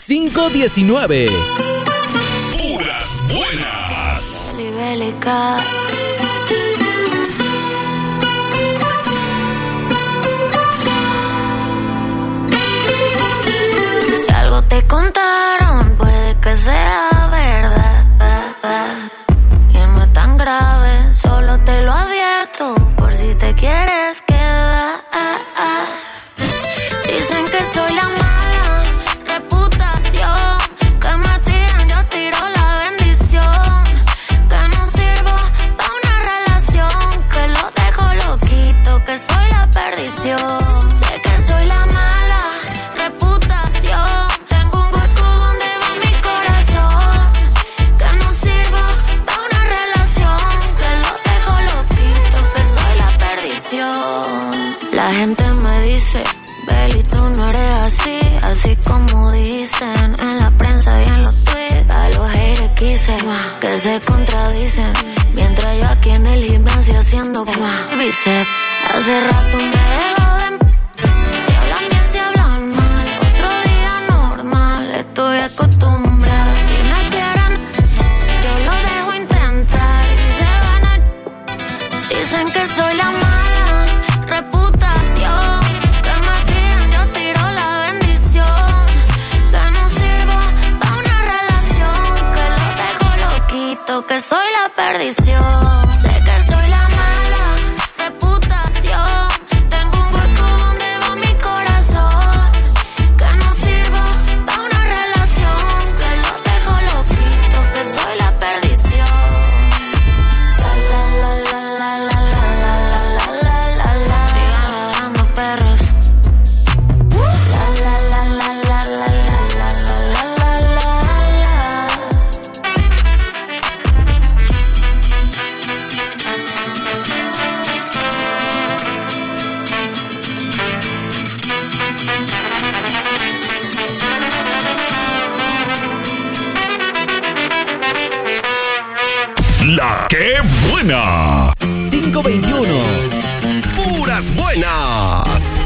519. Puras buenas. Si algo te contaron, puede que sea verdad. Y no es tan grave, solo te lo advierto por si te quieres quedar. Dicen que soy la mala reputación, que me tiran, yo tiro la bendición, que no sirvo pa' una relación, que lo dejo loquito, que soy la perdición. Sé que soy la mala reputación, tengo un hueco donde va mi corazón, que no sirvo pa' una relación, que lo dejo loquito, que soy la perdición. La gente me dice, Beli, tú no eres así como dicen en la prensa y en los tweets. A los haters quise que se contradicen, mientras yo aquí en el gimnasio haciendo bíceps. Hace rato me dejo de si hablan bien, si hablan mal, otro día normal, estoy acostumbrada. Si me quieren, yo lo dejo intentar y se van a... Dicen que soy la mala reputación, que me tiran, yo tiro la bendición, que no sirvo pa' una relación, que lo dejo loquito, que soy la perdición. Sé que soy la mala reputación, tengo un hueco donde va mi corazón, que no sirvo pa' una relación, que lo dejo loquito, que soy la perdición. La la la la la la la la la la la. Sigan ladrando perros. La la la la la la la la la la la. La que buena. 521. Puras buenas.